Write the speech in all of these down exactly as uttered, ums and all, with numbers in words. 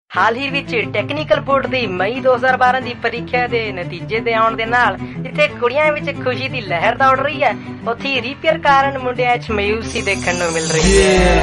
ਹਾਲ ਹੀ ਵਿੱਚ technical board ਦੀ ਮਈ ਦੋ ਹਜ਼ਾਰ ਬਾਰਾਂ ਦੀ ਪ੍ਰੀਖਿਆ ਦੇ ਨਤੀਜੇ ਦੇ ਆਉਣ ਦੇ ਨਾਲ ਜਿੱਥੇ ਕੁੜੀਆਂ ਵਿੱਚ ਖੁਸ਼ੀ ਦੀ ਲਹਿਰ ਦੌੜ ਰਹੀ ਹੈ, ਉੱਥੇ ਰੀਪੇਅਰ ਕਾਰਨ ਮੁੰਡਿਆਂ 'ਚ ਮਾਯੂਸੀ ਦੇਖਣ ਨੂੰ ਮਿਲ ਰਹੀ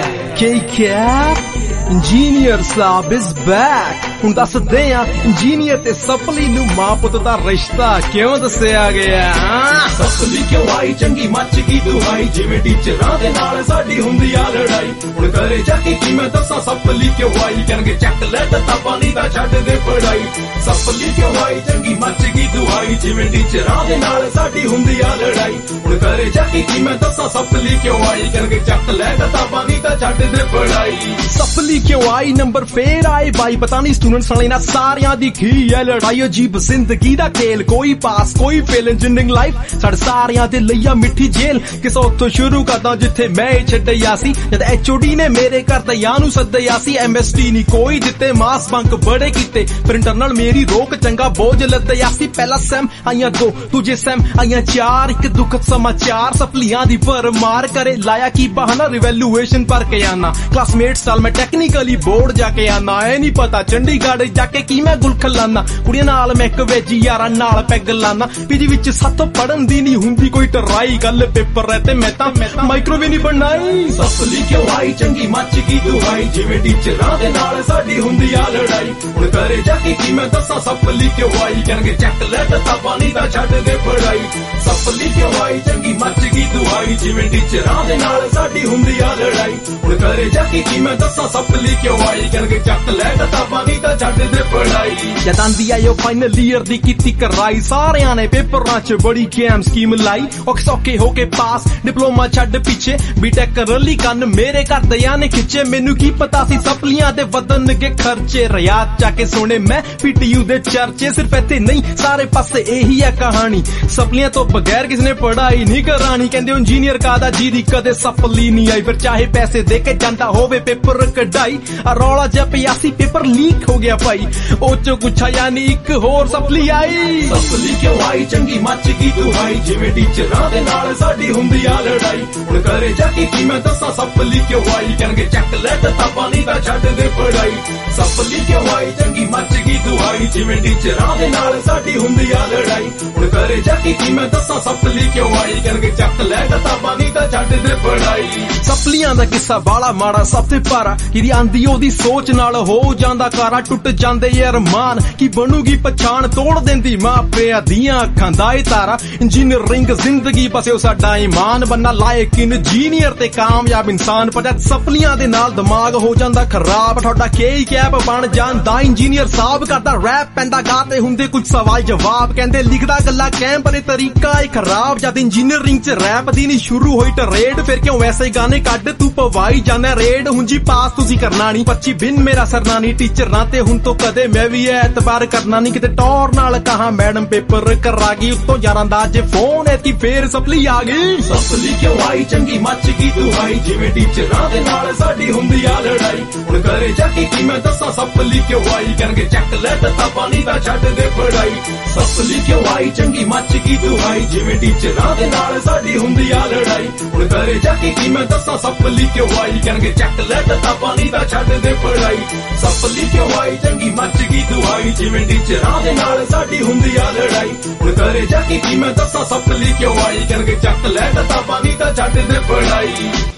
ਹੈ। ਇੰਜੀਨੀਅਰ ਸਾਹਿਬ ਇਜ਼ ਬੈਕ। ਹੁਣ ਦੱਸਦੇ ਆ ਇੰਜੀਨੀਅਰ ਤੇ ਸਪਲੀ ਨੂੰ ਮਾਂ ਪੁੱਤ ਦਾ ਰਿਸ਼ਤਾ ਕਿਉਂ ਦੱਸਿਆ ਗਿਆ। ਸਪਲੀ ਕਿਉਂ ਆਈ ਚੰਗੀ ਮੱਚ ਗਈ ਦੁਹਾਈ, ਜਿਵੇਂ ਟੀਚਰਾਂ ਦੇ ਨਾਲ ਸਾਡੀ ਹੁੰਦੀ ਆ ਲੜਾਈ। ਹੁਣ ਘਰੇ ਜਾ ਕੇ ਕੀ ਮੈਂ ਦੱਸਾਂ ਸਪਲੀ ਕਿਉਂ ਆਈ, ਕਹਿਣਗੇ ਚੱਕ ਲੈ ਤਾਂ ਪਾਣੀ ਦਾ ਛੱਡ ਦੇ ਪੜਾਈ। ਸਪਲੀ ਕਿਉਂ ਆਈ ਚੰਗੀ ਮੱਚ ਗਈ ਦੁਹਾਈ, ਜਿਵੇਂ ਟੀਚਰਾਂ ਦੇ ਨਾਲ ਸਾਡੀ ਹੁੰਦੀ ਆ ਲੜਾਈ। ਹੁਣ ਘਰੇ ਜਾ ਕੇ ਕੀ ਮੈਂ ਦੱਸਾਂ ਸਪਲੀ ਕਿਉਂ ਆਈ, ਕਹਿਣਗੇ ਚੱਕ ਲੈ ਤਾਂ ਪਾਣੀ ਦਾ ਛੱਡ ਦੇ ਪੜਾਈ। ਸਪਲੀ क्यों आई नंबर फेर आए भाई, पता नहीं स्टूडेंट्स वाले ना सारियां दी खी है लड़ाई। अजीब जिंदगी दा खेल, कोई पास कोई फेल। इंजीनियरिंग लाइफ साडे सारियां दे लईया मिठी जेल। किस उत्थों शुरू करदा जिथे मैं छड्डिया सी, जद एचओडी ने मेरे घर दयां नू सद्दिया सी। एमएसटी नहीं कोई दिते, मास बंक बड़े कीते, पर इंटरनल मेरी रोक चंगा बोझ लद्दिया सी। पहला सैम आईयां दो, दूजे सैम आईयां चार, एक दुखद समाचार सफलियां दी भरमार करे। लाया की बहाना रिवैल्यूएशन भर के आना, क्लासमेट साल मैं टेक्निकल बोर्ड जाके आना। ए नहीं पता चंडीगढ़ जाके की मैं गुलखल लाना, कुड़ियां नाल मैं एक वेजी यारां नाल पैग लाना। पीजी विच सत पढ़न दी नहीं हुंदी कोई टराई, गल पेपर है ते मैं तां माइक्रो भी नहीं बनाई। सपली क्यों आई चंगी मच गई दुहाई, जिवें टीचरां दे नाल साडी हुंदी आ लड़ाई। हुण घरे जाके की मैं दस्सां सपली क्यों आई, कहणगे चक ले तां पानी दा छड्ड दे पढ़ाई। सपली क्यों आई चंगी मच गई दुहाई, जिवें टीचरां दे नाल साडी हुंदी आ लड़ाई। हुण घरे जाके की मैं दस्सां सपली क्यों आई, कहणगे चक ले तां पानी दा छड्ड दे पढ़ाई। जद आंदी आई फाइनल ईयर दी कीती कराई, सारियां ने पेपरां च बड़ी कैम स्कीम लाई। औखे सौखे होके पास डिप्लोमा छड्ड पिछे, बीटेक रली कन्न मेरे घर दयां ने खिचे। मैनू की पता सी सपलियां दे वदन के खर्चे, रियाद जाके सुने मैं पीटीयू दे चर्चे। सिर्फ इत्थे नहीं सारे पासे यही है कहानी, सपलियां तो बगैर किसने पढ़ाई नहीं करानी। कहंदे इंजीनियर कादा जी दी कदे सपली नहीं आई, फिर चाहे पैसे दे के जांदा होवे पेपर कढाई। रौला जब पियासी पेपर लीक हो गया भाई, ओ चो कुछ यानी एक होर सपली आई। सपली क्यों आई चंगी मच गई दुहाई, जिवें टीचरां दे नाल साडी हुंदी आ लड़ाई। हुण घरे जाके की मैं दस्सां सपली क्यों आई, कहणगे चक ले तां पानी दा छड्ड दे पढ़ाई। सपली क्यों आई चंगी मच गई दुहाई, जिवें टीचरां दे नाल साडी हुंदी आ लड़ाई। हुण घरे जाके की मैं दस्सां सपली क्यों आई, कहणगे चक ले तां पानी दा छड्ड दे पढ़ाई। सपलियां दा किस्सा बाला माड़ा सब ते पारा, किदी आंदी ओदी सोच नाल हो जांदा कारा। टुट जांदे अरमान की बनूगी पछाण, तोड़ देंदी मां पिया दियां अखां दा ए तारा। इंजीनियरिंग जिंदगी बसे साडा ईमान, बनना लायक इंजीनियर ते कामयाब इंसान। पर जद सपलियां दे नाल दिमाग हो जांदा खराब, तुहाडा केई कैप बन जांदा इंजीनियर साहब। करदा रैप पैंदा गाते हुंदे कुछ सवाल जवाब, कहंदे लिखदा गल्ला कैम पर तरीका है खराब। जद इंजीनियरिंग च रैप दी नहीं शुरू होई टरेड, फिर क्यों वैसे गाने कड्ड तू पवाई जाना रेड। हुण जी पास तुसी करना नहीं, पच्ची बिन मेरा सरना नहीं। टीचर ना ते हुण तो कदे मैं भी एतबार करना नहीं, किते टौर नाल कहा मैडम पेपर करागी। उत्तों यारां दा जे फोन है कि फिर सपली आ गई। सपली क्यों आई चंगी मच गई दुहाई, जिवें टीचरां दे नाल साडी हुंदी आ लड़ाई। हुण घरे जाके की मैं दस्सां सपली क्यों आई, कहणगे चक ले तां पानी दा छड्ड दे पढ़ाई। सपली क्यों आई चंगी मच गई दुहाई, जिवें टीचरां दे नाल साडी हुंदी आ लड़ाई। हुण घरे जाके की मैं दस्सां सपली क्यों आई, कहणगे चक ले तां पानी दा छड्ड दे पढ़ाई। सपली क्यों आई चंगी मच गई दुहाई, जिवें टीचरां दे नाल साडी हुंदी आ लड़ाई। हुण घरे जाके की मैं दस्सां सपली क्यों आई, कहणगे चक ले तां पानी दा छड्ड दे पढ़ाई।